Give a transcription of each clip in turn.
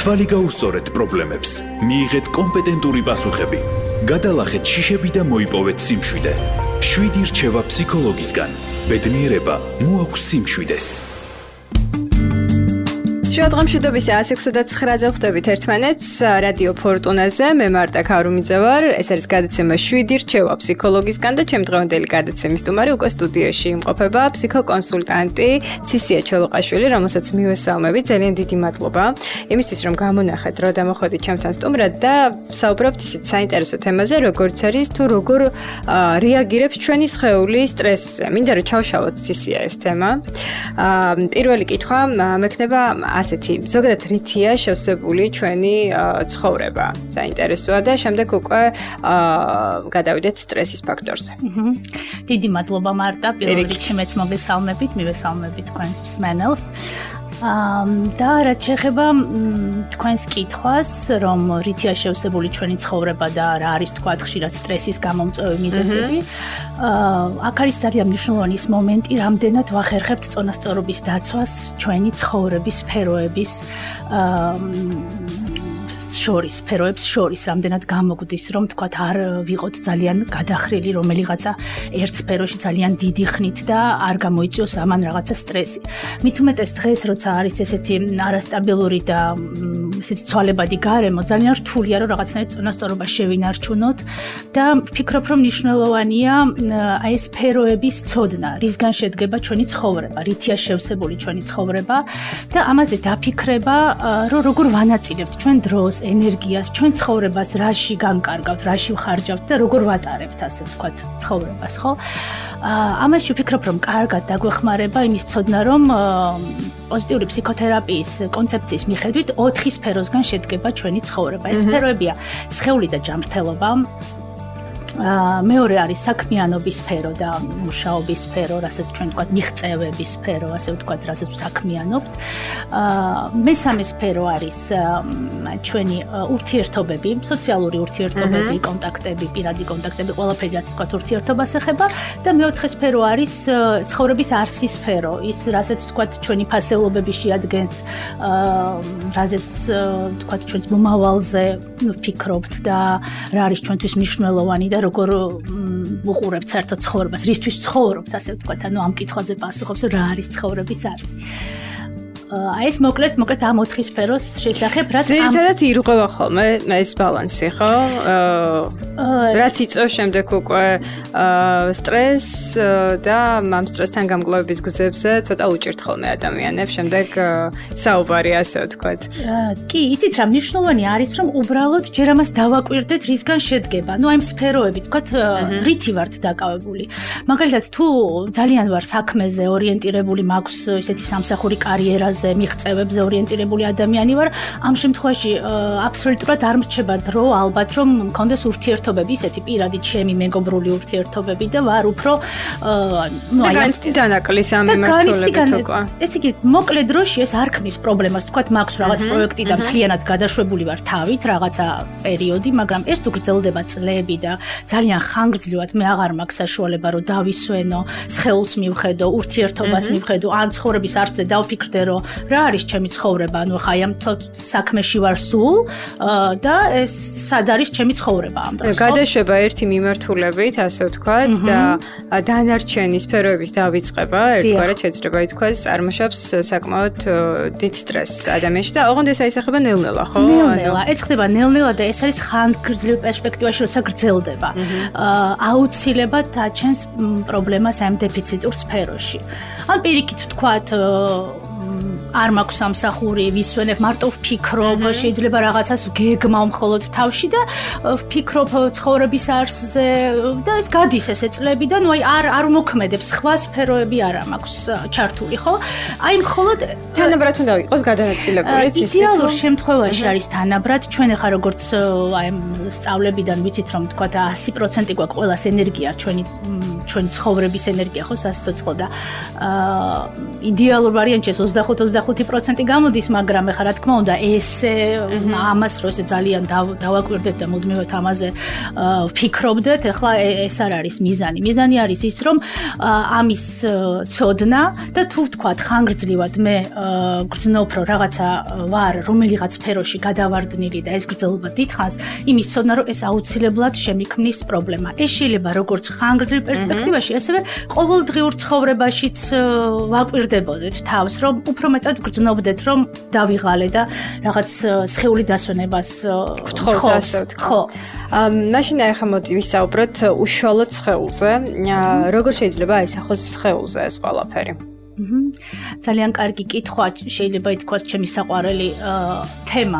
თვალი გაუსწორეთ პრობლემებს, მიიღეთ კომპეტენტური პასუხები, გადალახეთ შიშები და მოიპოვეთ სიმშვიდე. 7 რჩევა ფსიქოლოგისგან. ბედნიერება მოაქვს სიმშვიდეს. შუადღამშვიდობის 169-ზე ხვდებით ერთმანეთს რადიო ფორტუნაზე. მე მარტა ქარუმიძე ვარ. ეს არის გადაცემა 7 რჩევა ფსიქოლოგისგან და ჩემი დღევანდელი გადაცემის სტუმარი უკვე სტუდიაში იმყოფება ფსიქოკონსულტანტი ცისია ჩოლოყაშვილი, რომელსაც მივესალმებით. ძალიან დიდი მადლობა იმისთვის, რომ გამონახეთ, რომ დამოხვედით ჩემთან სტუმრად და საუბრობთ ისეთ საინტერესო თემაზე, როგორც არის თუ როგორ რეაგირებს ჩვენი სხეული სტრესზე. მინდა რომ ჩავშალოთ ცისია ეს თემა. პირველი კითხვა მექნება ასეთი, ზოგადად რითია შევსებული ჩვენი ცხოვრება. საინტერესოა და შემდეგ უკვე გადავიდეთ სტრესის ფაქტორზე. დიდი მადლობა მარტა, პირველ რიგში მეც მოგესალმებით, მივესალმებით თქვენს მსმენელს. და რაც შეეხება თქვენს კითხვას, რომ რითია შევსებული ჩვენი ცხოვრება და რა არის თქვა ხშირად სტრესის გამომწვევი მიზეზები, აქ არის ძალიან მნიშვნელოვანი ის მომენტი, რამდენად ვახერხებთ წონასწორობის დაცვას ჩვენი ცხოვრების სფეროების სფეროებს შორის, რამდენად გამოგვდის, რომ თქვათ არ ვიყოთ ძალიან გადახრილი რომელიღაცა ერთ სფეროში ძალიან დიდი ხნით და არ გამოიწვიოს ამან რაღაცა სტრესი. მით უმეტეს დღეს, როცა არის ესეთი არასტაბილური და ესეთი ცვალებადი გარემო, ძალიან რთულია რომ რაღაცნაირად წონასწორობა შევინარჩუნოთ და ვფიქრობ, რომ მნიშვნელოვანია აი ეს სფეროების ცოდნა, რისგან შედგება ჩვენი ცხოვრება, რითია შევსებული ჩვენი ცხოვრება და ამაზე დაფიქრება, რომ როგორ ვანაწილებთ ჩვენ დროს, ენერგიას, ჩვენ ცხოვრებას რაში განკარგავთ, რაში ვხარჯავთ და როგორ ვატარებთ, ასე ვთქვათ, ცხოვრებას, ხო? ამაში ვფიქრობ, რომ კარგად დაგვეხმარება იმის ცოდნა, რომ პოზიტიური ფსიქოთერაპიის კონცეფციის მიხედვით 4 სფეროსგან შედგება ჩვენი ცხოვრება. ეს სფეროებია სხეული და ჯანმრთელობა, მეორე არის საქმიანობის სფერო და მუშაობის სფერო, რასაც ჩვენ ვთქვათ მიღწევების სფერო, ასე ვთქვათ, რასაც ვსაქმიანობთ. მესამე სფერო არის ჩვენი ურთიერთობები, სოციალური ურთიერთობები, კონტაქტები, პირადი კონტაქტები, ყველაფერი რაც ვთქვათ ურთიერთობას ეხება და მეოთხე სფერო არის ცხოვრების არსის სფერო, ის რასაც ვთქვათ ჩვენი ფასეულობები შეადგენს, რასაც ვთქვათ ჩვენს მომავალზე ვფიქრობთ და რა არის ჩვენთვის მნიშვნელოვანი და როგორ უყურებთ საერთოდ ცხოვრებას, რისთვის ცხოვრობთ, ასე ვთქვათ, ანუ ამ კითხვაზე პასუხობს, რა არის ცხოვრების არსი. აი ეს მოკლედ ამ 4 სფეროს შესახებ, რაც ძირითადად ირღვევა ხოლმე ეს ბალანსი, ხო? რაც იწვევს შემდეგ უკვე სტრესს და ამ სტრესთან გამკლავების გზებზე ცოტა უჭირთ ხოლმე ადამიანებს შემდეგ საუბარი, ასე ვთქვათ. კი, იცით რა მნიშვნელოვანი არის, რომ უბრალოდ ჯერ ამას დავაკვირდეთ, რისგან შედგება. ნუ აი სფეროები, ვთქვათ, რითი ვართ დაკავებული. მაგალითად, თუ ძალიან ვარ საქმეზე ორიენტირებული, მაქვს ესეთი სამსახური კარიერა მიღწევებზე ორიენტირებული ადამიანი ვარ, ამ შემთხვევაში აბსოლუტურად არ მრჩება დრო, ალბათ რომ მქონდეს ურთიერთობები, ისეთი პირადი ჩემი მეგობრული ურთიერთობები და ვარ უფრო აი განცდი დანაკლის ამ მიმართულებით უკვე. ესე იგი, მოკლე დროში ეს არ ქმნის პრობლემას, თქვათ, მაქვს რაღაც პროექტი და მთლიანად გადაშვებული ვარ თავით, რაღაცა პერიოდი, მაგრამ ეს თუ გრძელდება წლები და ძალიან ხანგრძლივად მე აღარ მაქვს საშუალება რომ დავისვენო, სხეულს მივხედო, ურთიერთობას მივხედო, ან ცხოვრების არსზე დავფიქრდე, რომ რა არის ჩემი ცხოვრება, ანუ ხა ამ საქმეში ვარ სულ და ეს სად არის ჩემი ცხოვრება ამ დროს. გადაშვება ერთი მიმართულებით, ასე ვთქვათ, და დანარჩენი სფეროების დავიწყება, ერთგვარად შეიძლება ითქვას, წარმოშობს საკმაოდ დიდ სტრესს ადამიანში და ოღონდ ეს აისახება ნელ-ნელა, ხო? ნელ-ნელა, ეს ხდება ნელ-ნელა და ეს არის ხანგრძლივ პერსპექტივაში, როცა გრძელდება. აუცილებლად აჩენს პრობლემას ამ დეფიციტურ სფეროში. ან პირიქით ვთქვათ, არ მაქვს სამსახური, ვისვენებ, მარტო ვფიქრობ, შეიძლება რაღაცას გეგმავ მხოლოდ თავში და ვფიქრობ ცხოვრების არსზე და ეს გადის ესე წლები და ნუ აი არ უმოქმედებს, სხვა სფეროები არ მაქვს ჩართული, ხო? აი მხოლოდ თანაბრად უნდა იყოს გადანაწილებული, იდეალურ შემთხვევაში არის თანაბრად, ჩვენ ახლა როგორც აი სწავლებიდან ვიცით რომ თქვა 100% გვაქვს ყველას ენერგია, ჩვენი ცხოვრების ენერგია, ხო, სასიცოცხლო და იდეალურ ვარიანტში 25% გამოდის, მაგრამ ეხლა რა თქმა უნდა ესე ამას რო ესე ძალიან დავაკვირდეთ და მუდმივად ამაზე ვფიქრობდეთ, ეხლა ეს არ არის მიზანი. მიზანი არის ის, რომ ამის ცოდნა და თუ ვთქვათ, ხანგრძლივად მე გრძნობ, რომ რაღაცა ვარ რომელიღაც სფეროში გადავარდნილი და ეს გრძელობა დიდხანს, იმის ცოდნა, რომ ეს აუცილებლად შემიქმნის პრობლემა. ეს შეიძლება როგორც ხანგრძლივ პერსპექტივაში, ასევე ყოველდღიურ ცხოვრებაშიც ვაკვირდებოდეთ თავს, რომ უფრო მეტად გრძნობდეთ, რომ დავიღალე და რაღაც სხეული დასვენებას გთხოვს. ხო. მაშინ ახლა მოდი ვისაუბროთ უშუალოდ სხეულზე. როგორ შეიძლება აისახოს სხეულზე ეს ყველაფერი? ძალიან კარგი კითხვა, შეიძლება ითქვას ჩემი საყვარელი თემა.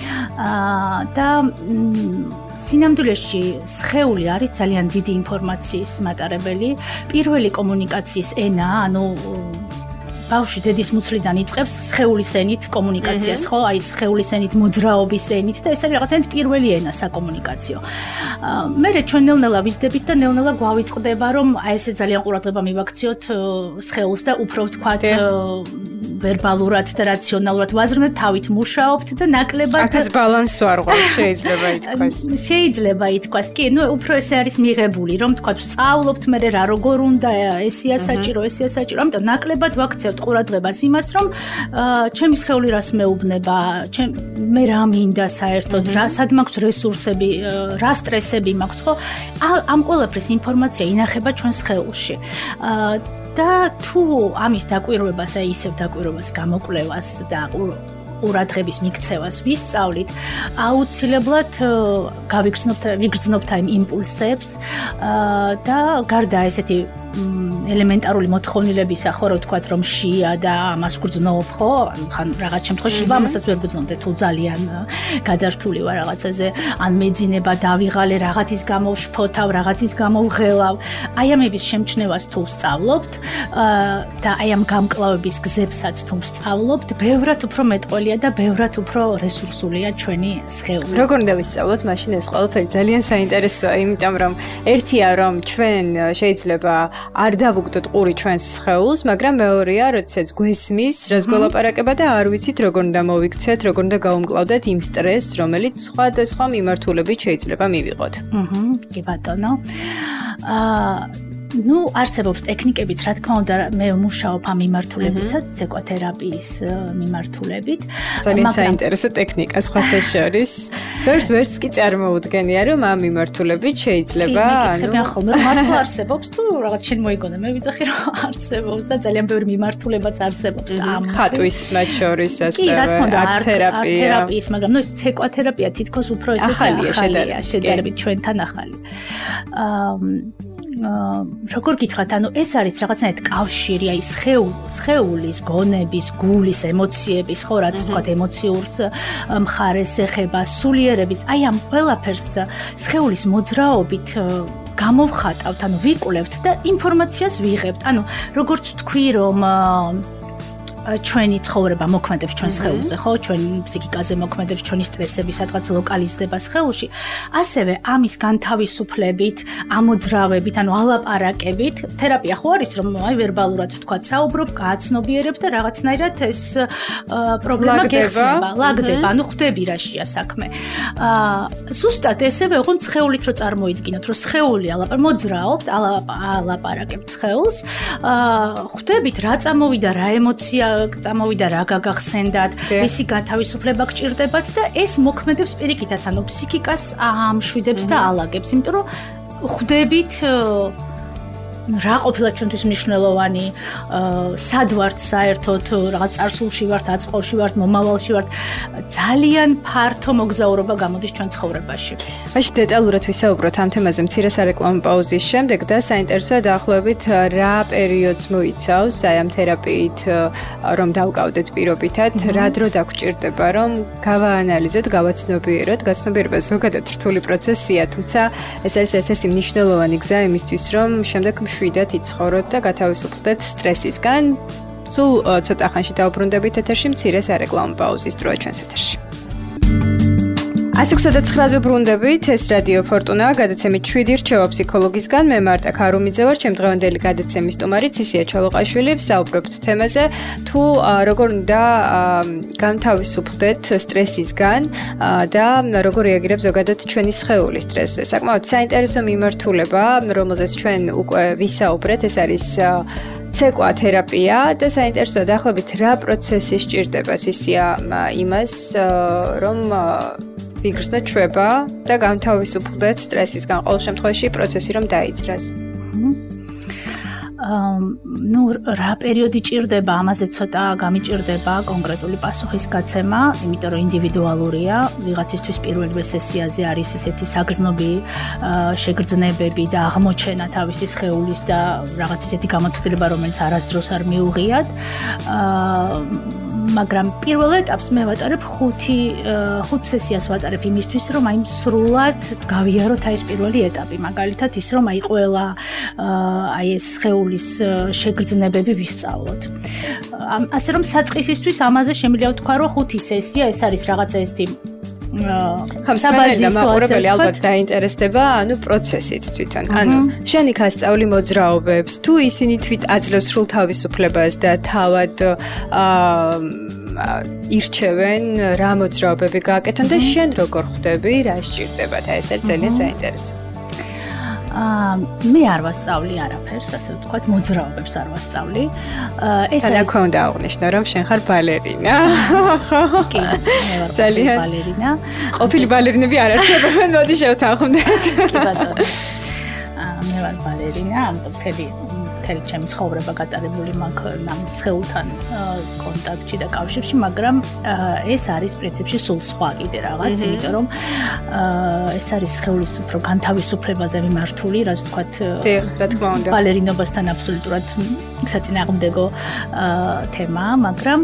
და სინამდვილეში სხეული არის ძალიან დიდი ინფორმაციის მატარებელი. პირველი კომუნიკაციის ენა, ანუ ბავშვი დედის მუცლიდან იწყებს სხეულის ენით კომუნიკაციას, ხო? აი სხეულის ენით, მოძრაობის ენით და ეს არის რაღაცა პირველი ენა საკომუნიკაციო. მერე ჩვენ ნელ-ნელა ვიზდებით და ნელ-ნელა გვავიწყდება, რომ აი ესე ძალიან ყურადღება მივაქციოთ სხეულს და უფრო ვთქვათ ვერბალურად და რაციონალურად ვაზრუნოთ, თავით მუშაობთ და ნაკლებად აქაც ბალანს ვარღვევთ, შეიძლება ითქვას. შეიძლება ითქვას, კი, ნუ უფრო ესე არის მიღებული, რომ ვთქვათ ვსწავლობთ, მერე რა როგორ უნდა, ესეა საჭირო, ამიტომ ნაკლებად ვაქცევთ ყურადღებას იმას, რომ ჩემი სხეული რას მეუბნება, მე რა მინდა საერთოდ, სად მაქვს რესურსები, რა სტრესები მაქვს, ხო? ამ ყველაფრის ინფორმაცია ინახება ჩვენ სხეულში. და თუ ამის დაკვირვებას, აი ისევ დაკვირვებას, გამოკვლევას და ყურადღების მიქცევას ვისწავლით, აუცილებლად ვიგრძნობთ ამ იმპულსებს და გარდა ესეთი ელემენტარული მოთხოვნილებისა, ხო, რომ ვთქვათ, რომ შია და ამას გრძნობ, ხო? ხან რაღაც შემთხვევაში ამასაც ვერ გრძნობდე, თუ ძალიან გადართული ვარ რაღაცაზე, ან მეძინება დავიღალე, რაღაცის გამო ვშფოთავ, რაღაცის გამო ვღელავ. აი ამების შემჩნევას თუ ვსწავლობთ და აი ამ გამკლავების გზებსაც თუ ვსწავლობთ, ბევრად უფრო მეტყველია და ბევრად უფრო რესურსულია ჩვენი სხეული. როგორ უნდა ვისწავლოთ მაშინ ეს ყველაფერი? ძალიან საინტერესოა, იმიტომ რომ ერთია რომ ჩვენ შეიძლება არ დავუგდოთ ყური ჩვენს სხეულს, მაგრამ მეორეა, როდესაც გვესმის, რას გველაპარაკება და არ ვიცით როგორ უნდა მოვიქცეთ, როგორ უნდა გავუმკლავდეთ იმ სტრესს, რომელიც სხვადასხვა მიმართულებით შეიძლება მივიღოთ. კი ბატონო. ნუ არსებობს ტექნიკებიც, რა თქმა უნდა, მე ვმუშაობ ამ მიმართულებითაც, ცეკვათერაპიის მიმართულებით. ძალიან საინტერესო ტექნიკა სხვათა შორის. ვერც კი წარმოუდგენია, რომ ამ მიმართულებით შეიძლება, ანუ ხოლმე მართლა არსებობს თუ რაღაც შენ მოიგონა, მე ვიძახი რომ არსებობს და ძალიან ბევრი მიმართულებაც არსებობს ამ ხატვის მათ შორის ასევე არტ-თერაპიის, მაგრამ ნუ ეს ცეკვათერაპია თითქოს უფრო ესე ახალია შედარებით ჩვენთან ახალი. როგორ გითხრათ, ანუ ეს არის რაღაცნაირად კავშირი, აი სხეულის, გონების, გულის, ემოციების, ხო, რაც თქვათ ემოციურს მხარეს ეხება, სულიერების, აი ამ ყველაფერს სხეულის მოძრაობით გამოვხატავთ, ანუ ვიკვლევთ და ინფორმაციას ვიღებთ. ანუ როგორც თქვი, რომ ჩვენი ცხოვრება მოქმედებს ჩვენ სხეულზე, ხო? ჩვენ ფსიქიკაზე მოქმედებს, ჩვენი სტრესები სადღაც ლოკალიზდება სხეულში. ასევე ამის განთავისუფლებით, ამოძრავებით, ანუ ალაპარაკებით, თერაპია ხო არის, რომ აი ვერბალურად ვთქვათ, საუბრობ, გააცნობიერებ და რაღაცნაირად ეს პრობლემა გეხსნება, ლაგდება, ანუ ხვდები რა შეა საქმე. ზუსტად ესევე, ოღონდ სხეულით რო წარმოიდგინოთ, რომ სხეული მოძრაობთ, ალაპარაკებთ სხეულს, ხვდებით რა წამოვიდა, რა ემოცია წამოვიდა, რა გაგახსენდათ, მისი განთავისუფლება გჭირდებათ და ეს მოქმედებს პირიქითაც, ანუ ფსიქიკას ამშვიდებს და ალაგებს, იმიტომ რომ ხვდებით რა ყოფილა ჩვენთვის მნიშვნელოვანი, სად ვართ საერთოდ, რაღაც წარსულში ვართ, აწმყოში ვართ, მომავალში ვართ, ძალიან ფართო მოგზაურობა გამოდის ჩვენ ცხოვრებაში. მაშინ დეტალურად ვისაუბროთ ამ თემაზე მცირე სარეკლამო პაუზის შემდეგ და საინტერესოა დაახლოებით რა პერიოდს მოიცავს აი ამ თერაპიით რომ დავკავდეთ პირობითად, რა დრო დაგჭირდება რომ გავაანალიზოთ, გავაცნობიეროთ, გაცნობიერება ზოგადად რთული პროცესია, თუმცა ეს არის ერთ-ერთი მნიშვნელოვანი გზა იმისთვის, რომ შემდეგ შვიდად იცხოვროთ და გათავისუფლდეთ სტრესისგან. სულ ცოტა ხანში დავბრუნდებით ეთერში მცირე სარეკლამო პაუზის დროა ჩვენს ეთერში. 129-ზე ბრუნდებით, ეს რადიო ფორტუნა, გადაცემით 7 რჩევა ფსიქოლოგისგან, მე მარტა ქარუმიძე ვარ, ჩემდღევანდელი გადაცემის სტუმარი ცისია ჩოლოყაშვილი, ვსაუბრობთ თემაზე, თუ როგორ უნდა განთავისუფლდეთ სტრესისგან და როგორ რეაგირებს ზოგადად ჩვენი სხეული სტრესზე. საკმაოდ საინტერესო მიმართულება, რომელზეც ჩვენ უკვე ვისაუბრეთ, ეს არის ცეკვა თერაპია და საინტერესოა დაახლოებით რა პროცესი სჭირდება სისია იმას, რომ ვიგრძნოთ ჩვება და განთავისუფლდეთ სტრესისგან, ყოველ შემთხვევაში პროცესი რომ დაიძრას. რა პერიოდი ჭირდება, ამაზე ცოტა გამიჭირდება კონკრეტული პასუხის გაცემა, იმიტომ რომ ინდივიდუალურია, ვიღაცისთვის პირველივე სესიაზე არის ესეთი საგრძნობი შეგრძნებები და აღმოჩენა თავისი სხეულის და რაღაც ესეთი გამოცდილება, რომელიც არასდროს არ მიუღიათ. მაგრამ პირველ ეტაპს მე ვატარებ 5 სესიას ვატარებ იმისთვის, რომ აი სრულად გავიაროთ აი ეს პირველი ეტაპი, მაგალითად ის რომ აი ყველა აი ეს სხეულის შეგრძნებები ვისწავლოთ. ასე რომ საწყისისთვის ამაზე შემიძლია ვთქვა, რომ 5 სესია ეს არის რაღაცა ესეთი საბაზისო მაყურებელი ალბათ დაინტერესდება, პროცესით თვითონ. შენი გასწავლი მოძრაობებს, თუ ისინი თვით აძლევს სრულ თავისუფლებას და თავად ირჩევენ რა მოძრაობები გააკეთონ და შენ როგორ ხვდები, რა სჭირდებათ. ეს არის ძალიან საინტერესო. მე არ ვასწავლი არაფერს, ასე ვთქვათ, მოძრაობებს არ ვასწავლი. ეს არის ქონდა აღნიშნო, რომ შენ ხარ ბალერინა. კი, მე ვარ ძალიან ბალერინა. ყოფილი ბალერინები არ არსებობენ, მოდი შევთანხმდეთ. კი ბატონო. მე ვარ ბალერინა, ამიტომ მთელი ჩემი ცხოვრება გატარებული მაქვს ამ სხეულთან კონტაქტში და კავშირში, მაგრამ ეს არის პრინციპში სულ სხვა კიდე რაღაც, იმიტომ რომ ეს არის სხეულის უფრო განთავისუფლებაზე მიმართული, რაც ვთქვათ, რა თქმა უნდა, ბალერინობასთან აბსოლუტურად საწინააღმდეგო თემა, მაგრამ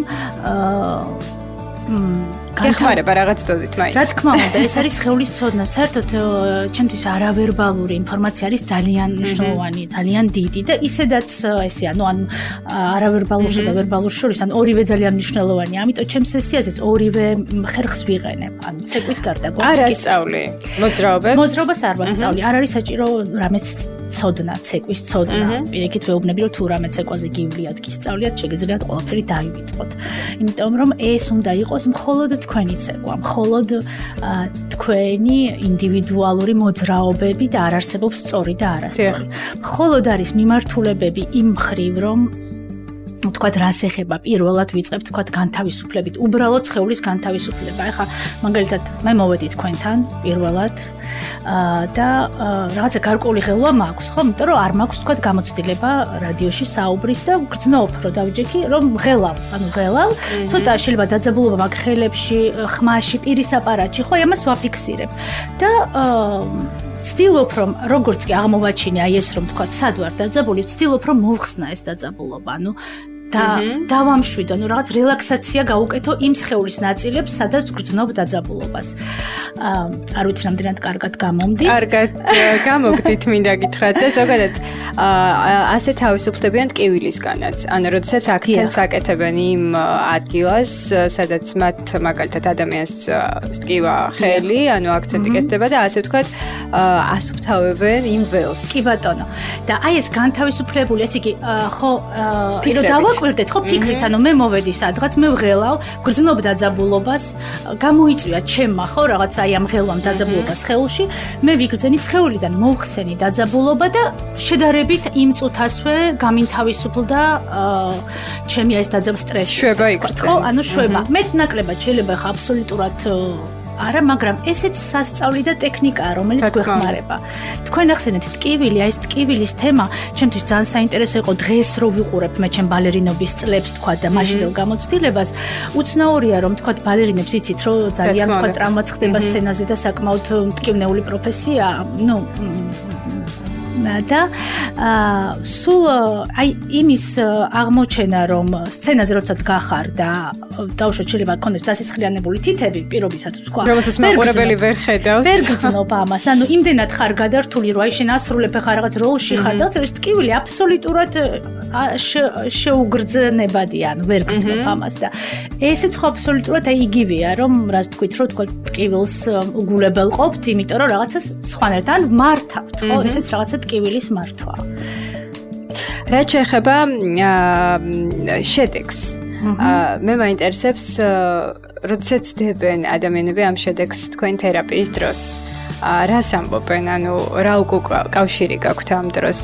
გეხმარება რაღაც დოზით მაინც. რა თქმა უნდა, ეს არის სხეულის ცოდნა. საერთოდ ჩემთვის არავერბალური ინფორმაცია არის ძალიან მნიშვნელოვანი, ძალიან დიდი და ისედაც ესე, ანუ არავერბალურსა და ვერბალურს შორის, ორივე ძალიან მნიშვნელოვანია. ამიტომ ჩემს სესიაზეც ორივე ხერხს ვიყენებ. ანუ ცეკვის გარდა არ ასწავლი მოძრაობებს. მოძრაობას არ ვასწავლი. არ არის საჭირო რამეს ცოდნა, ცეკვის ცოდნა. პირიქით ვეუბნები, რომ თუ რამე ცეკვაზე გივლიათ, გისწავლიათ, შეგიძლიათ ყველაფერი დაივიწყოთ. იმიტომ რომ ეს უნდა იყოს მხოლოდ თქვენი ცეკვა, მხოლოდ თქვენი ინდივიდუალური მოძრაობები და არ არსებობს სწორი და არასწორი. მხოლოდ არის მიმართულებები იმ მხრივ, რომ ვთქვათ, რას ეხება, პირველად ვიწყებთ, ვთქვათ, განთავისუფლებით, უბრალოდ სხეულის განთავისუფლება. ეხლა მაგალითად, მე მოვედი თქვენთან პირველად და რაღაცა გარკვეული ღელვა მაქვს, ხო? იმიტომ რომ არ მაქვს, ვთქვათ, გამოცდილება რადიოში საუბრის და გრძნობ, რომ დავიჯექი, რომ ღელავ, ცოტა შეიძლება დაძაბულობა მაქვს ხელებში, ხმაში, პირის აპარატში, ხო? ამას ვაფიქსირებ. და ვცდილობ, რომ როგორც კი აღმოვაჩინე აი ეს, რომ ვთქვათ, სად ვარ დაძაბული, ვცდილობ, რომ მოვხსნა ეს დაძაბულობა, და დავამშვიდო, რაღაც რელაქსაცია გავუკეთო იმ სხეულის ნაწილებს, სადაც გრძნობ დაძაბულობას. არ ვიცი, რამდენად კარგად გამომდის. კარგად გამოგდით, მინდა გითხრათ და ზოგადად ასე თავისუფლებიან ტკივილისგანაც. ანუ როდესაც აქცენტს აკეთებენ იმ ადგილას, სადაც მათ მაგალითად ადამიანს სტკივა ხელი, ანუ აქცენტი კეთდება და ასე ვთქვათ, ასუფთავებენ იმ ველს. კი ბატონო. და აი ეს განთავისუფლებული, ესე იგი, ხო, ვაკვირდეთ, ხო, ფიქრით, ანუ მე მოვედი სადღაც, მე ვღელავ, გრძნობ დაძაბულობას, გამოიწვია ჩემმა, ხო, რაღაც აი ამ ღელვამ დაძაბულობა სხეულში, მე ვიგრძენი სხეულიდან მოვხსენი დაძაბულობა და შედარებით იმ წუთასვე გამინთავისუფლდა ჩემი ეს სტრესი. შვება იკრძენა. ხო, ანუ შვება. მეტნაკლებად შეიძლება ხა აბსოლუტურად არა, მაგრამ ესეც სასწავლი და ტექნიკაა, რომელიც გვეხმარება. თქვენ ახსენეთ ტკივილი, აი ეს ტკივილის თემა, ჩემთვის ძალიან საინტერესო იყო დღეს რო ვიყურებ მე ჩემ ბალერინობის წლებს, თქვა და მაშინდელ გამოცდილებას. უცნაურია, რომ თქვა ბალერინებს იცით, რომ ძალიან თქვა ტრავმაც ხდება სცენაზე და საკმაოდ მტკივნეული პროფესია, და სულ აი იმის აღმოჩენა რომ სცენაზე როცა დგახარ და დაუშვათ შეიძლება გქონდეს დასისხლიანებული თითები პირობისათვის თქვა რომელსაც მაყურებელი ვერ ხედავს ვერ გძნობ ამას ანუ იმდენად ხარ გადართული რომ აი შენ ასრულებ ხარ რაღაც როლში ხარ და ეს ტკივილი აბსოლუტურად შეუგრძნებადია ანუ ვერ გძნობ ამას და ესეც ხო აბსოლუტურად აი იგივეა რომ რას თქვით რომ თქვა ტკივილს უგულებელ ყოფთ იმიტომ რომ რაღაცას სხვანაირად მართავთ ხო ესეც რაღაცა ტკივილის მართვა რაც შეეხება შედეგს მე მაინტერესებს როდესაც დებენ ადამიანები ამ შედეგს თქვენ თერაპიის დროს რას ამბობენ ანუ რა უკავშირი გაქვთ ამ დროს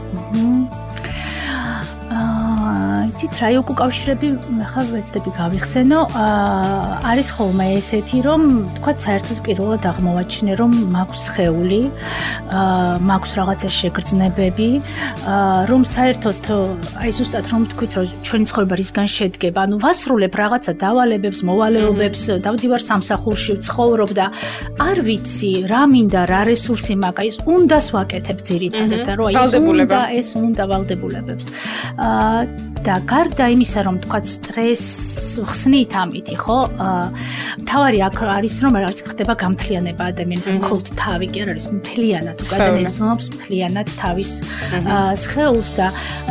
იცით რა უკავშირები ახლა ვეცდები გავიხსენო არის ხოლმე ესეთი რომ თქვა საერთოდ პირველად აღმოვაჩინე რომ მაქვს სხეული მაქვს რაღაცა შეგრძნებები რომ საერთოდ აი ზუსტად რომ თქვით რომ ჩვენი ცხოვრება რისგან შედგება ანუ ვასრულებ რაღაცა დავალებებს მოვალეობებს დავდივარ სამსახურში ვცხოვრობ და არ ვიცი რა მინდა რა რესურსი მაქვს ის უნდას ვაკეთებ ძირითადად და რომ ეს უნდა ვალდებულებებს და გარდა იმისა რომ თქვა სტრესს ხსნით ამითი ხო თავარი აქ არის რომ რაღაც ხდება გამთლიანება ადამიანის მხოლოდ თავი კი არ არის მთლიანად ადამიანი ცნობს მთლიანად თავის სხეულს და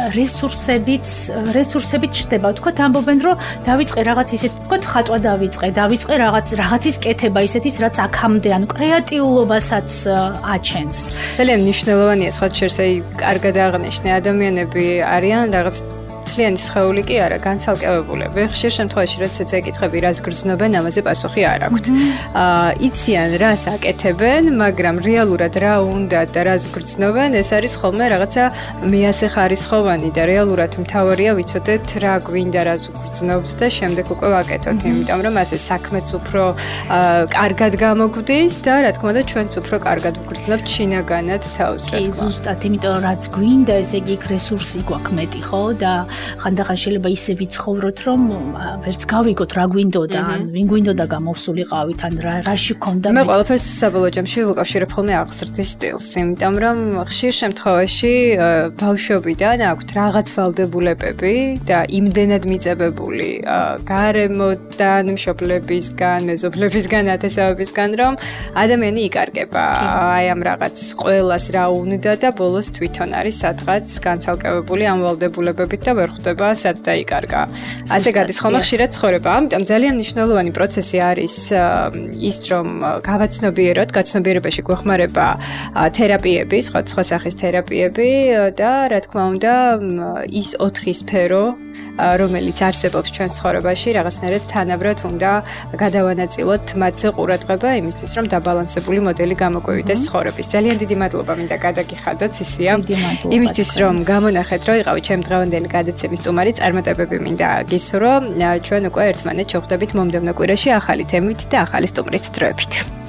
რესურსებით ჩდება თქვა ამბობენ რომ დავიწყე რაღაც ისეთ თქვა ხატვა დავიწყე რაღაცის კეთება ისეთის რაც აქამდე ანუ კრეატიულობასაც აჩენს ძალიან მნიშვნელოვანია სხვა შერს აი კარგად აღნიშნე ადამიანები არიან რაღაც მთლიანი სხეული კი არა, განცალკევებულები. ხშირ შემთხვევაში, როდესაც ეკითხები, რას გრძნობენ, ამაზე პასუხი არ აქვთ. იციან, რას აკეთებენ, მაგრამ რეალურად რა უნდა და რას გრძნობენ, ეს არის ხოლმე რაღაცა მეასეხარისხოვანი და რეალურად მთავარია ვიცოდეთ, რა გვინდა, რას გრძნობთ და შემდეგ უკვე ვაკეთოთ, იმიტომ რომ ასე საქმეც უფრო კარგად გამოგვდის და რა თქმა უნდა, ჩვენც უფრო კარგად ვგრძნობთ შინაგანად თავს, რა თქმა უნდა. ზუსტად, იმიტომ რომ რაც გვინდა, ესე იგი რესურსი გვაქვს მეტი, ხო? და ხანდახან შეიძლება ისე ვიცხოვროთ, რომ ვერც გავიგოთ რა გვინდოდა, ან ვინ გვინდოდა გამოვსულიყავით, ან რაში გქონდა. მე ყველაფერს საბოლოო ჯამში ვუკავშირებ ხოლმე აღზრდის სტილს, იმიტომ რომ ხშირ შემთხვევაში ბავშვობიდან აქვთ რაღაც ვალდებულებები და იმდენად მიწებებული გარემოდან, მშობლებისგან, მეზობლებისგან, ათესავებისგან, რომ ადამიანი იკარგება აი ამ რაღაც ყველას რა უნდა და ბოლოს თვითონ არის სადღაც განცალკევებული ამ ვალდებულებებით და ვერ ხვდება სად დაიკარგა. ასე გადის ხოლმე ხშირად ცხოვრება. ამიტომ ძალიან მნიშვნელოვანი პროცესი არის ის, რომ გავაცნობიეროთ, გაცნობიერებაში გვეხმარება თერაპიები, სხვა სახის თერაპიები და რა თქმა უნდა ის 4 სფერო რომელიც არსებობს ჩვენს ცხოვრებაში, რაღაცნაირად თანაბრად უნდა გადავანაწილოთ მათზე ყურადღება იმისთვის, რომ დაბალანსებული მოდელი გამოგვივიდეს ცხოვრების. ძალიან დიდი მადლობა მინდა გადაგიხადოთ ისია. იმისთვის, რომ გამონახეთ, რომ იყავით ჩემ დღევანდელი გადაცემის სტუმარი, წარმატებები მინდა გისურვო. ჩვენ უკვე ერთმანეთს შევხვდებით მომდევნო კვირაში ახალი თემით და ახალი სტუმრით დროებით.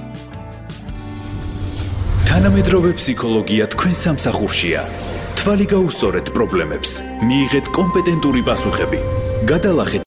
თანამედროვე ფსიქოლოგია თქვენ სამსახურშია. თვალი გაუსწორეთ პრობლემებს, მიიღეთ კომპეტენტური პასუხები. გადალახეთ